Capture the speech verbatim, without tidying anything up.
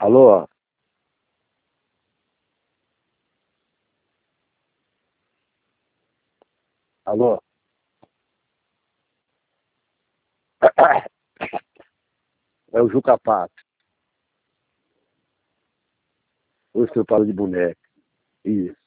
Alô? Alô? É o Juca Pato. O estrupado de boneca. Isso.